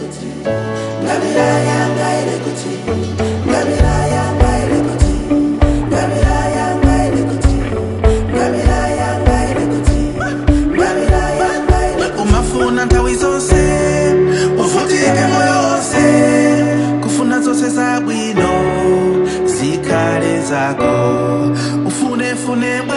umafuna ntawi zonse uvutike moyo wonse kufuna zonse zabwino zikhale zako ufune